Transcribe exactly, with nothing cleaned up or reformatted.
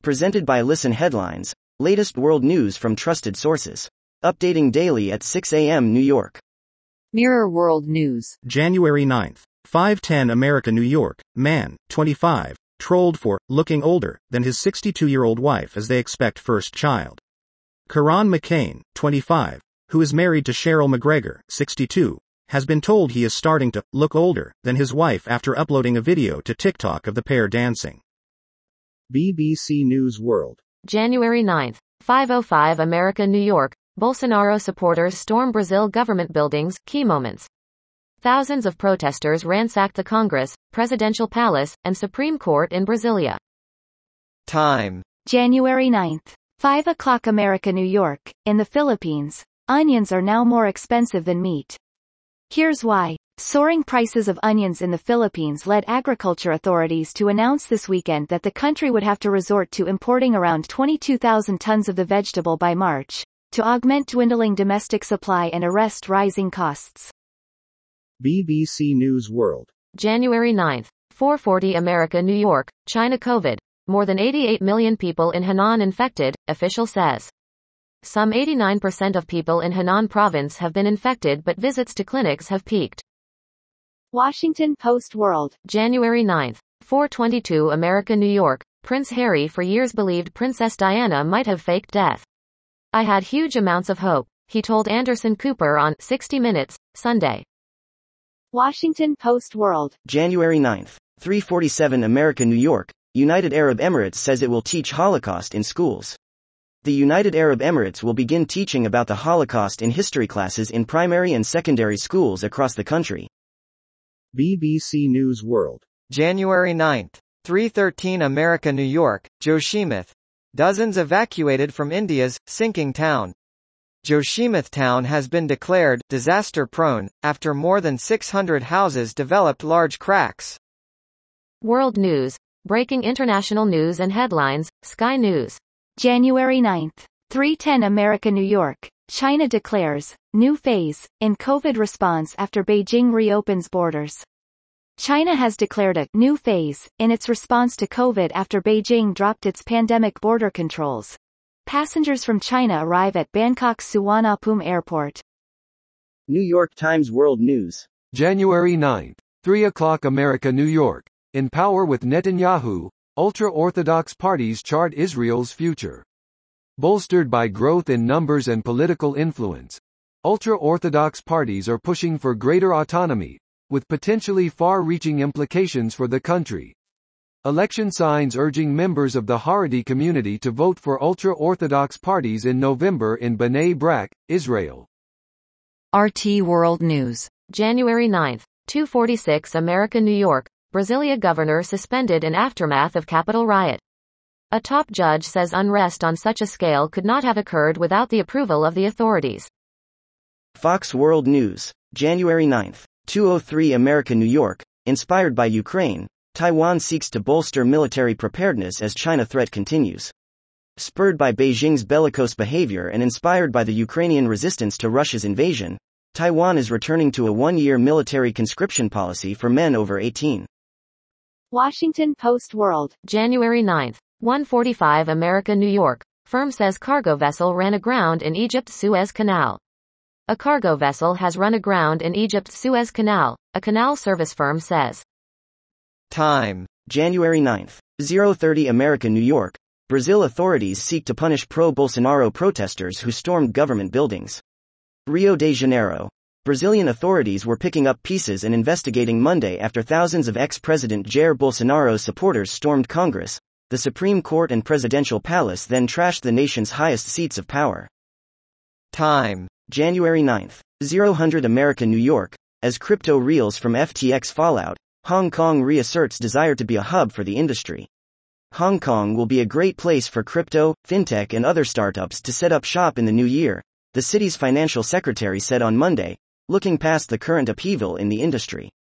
Presented by Listen Headlines, latest world news from trusted sources. Updating daily at six a m New York. Mirror World News. January ninth. five ten America, New York. Man, twenty-five, trolled for looking older than his sixty-two-year-old wife as they expect first child. Karan McCain, twenty-five, who is married to Cheryl McGregor, sixty-two, has been told he is starting to look older than his wife after uploading a video to TikTok of the pair dancing. B B C News World. January ninth. five oh five America, New York. Bolsonaro supporters storm Brazil government buildings, key moments. Thousands of protesters ransacked the Congress, Presidential Palace, and Supreme Court in Brasilia. Time. January ninth. five o'clock America, New York. In the Philippines, onions are now more expensive than meat. Here's why. Soaring prices of onions in the Philippines led agriculture authorities to announce this weekend that the country would have to resort to importing around twenty-two thousand tons of the vegetable by March, to augment dwindling domestic supply and arrest rising costs. B B C News World. January ninth. four forty America, New York. China COVID. More than eighty-eight million people in Henan infected, official says. Some eighty-nine percent of people in Henan province have been infected, but visits to clinics have peaked. Washington Post World. January ninth. four twenty-two America, New York. Prince Harry for years believed Princess Diana might have faked death. I had huge amounts of hope, he told Anderson Cooper on sixty minutes, Sunday. Washington Post World. January ninth. three forty-seven America, New York. United Arab Emirates says it will teach Holocaust in schools. The United Arab Emirates will begin teaching about the Holocaust in history classes in primary and secondary schools across the country. B B C News World. January ninth. three thirteen America, New York. Joshimath. Dozens evacuated from India's sinking town. Joshimath town has been declared disaster-prone after more than six hundred houses developed large cracks. World News. Breaking international news and headlines, Sky News. January ninth. three ten America, New York. China declares new phase in COVID response after Beijing reopens borders. China has declared a new phase in its response to COVID after Beijing dropped its pandemic border controls. Passengers from China arrive at Bangkok's Suvarnabhumi Airport. New York Times World News. January ninth. three o'clock America, New York. In power with Netanyahu, ultra-Orthodox parties chart Israel's future. Bolstered by growth in numbers and political influence, ultra-Orthodox parties are pushing for greater autonomy, with potentially far-reaching implications for the country. Election signs urging members of the Haredi community to vote for ultra-Orthodox parties in November in Bnei Brak, Israel. R T World News. January ninth. two forty-six America, New York. Brasilia governor suspended in aftermath of Capitol riot. A top judge says unrest on such a scale could not have occurred without the approval of the authorities. Fox World News. January ninth. two oh three America, New York. Inspired by Ukraine, Taiwan seeks to bolster military preparedness as China threat continues. Spurred by Beijing's bellicose behavior and inspired by the Ukrainian resistance to Russia's invasion, Taiwan is returning to a one-year military conscription policy for men over eighteen. Washington Post World. January ninth. one forty-five America, New York. Firm says cargo vessel ran aground in Egypt's Suez Canal. A cargo vessel has run aground in Egypt's Suez Canal, a canal service firm says. Time. January ninth. oh thirty America, New York. Brazil authorities seek to punish pro-Bolsonaro protesters who stormed government buildings. Rio de Janeiro. Brazilian authorities were picking up pieces and investigating Monday after thousands of ex-President Jair Bolsonaro's supporters stormed Congress, the Supreme Court and Presidential Palace, then trashed the nation's highest seats of power. Time. January ninth. oh one hundred America, New York. As crypto reels from F T X fallout, Hong Kong reasserts desire to be a hub for the industry. Hong Kong will be a great place for crypto, fintech and other startups to set up shop in the new year, the city's financial secretary said on Monday, looking past the current upheaval in the industry.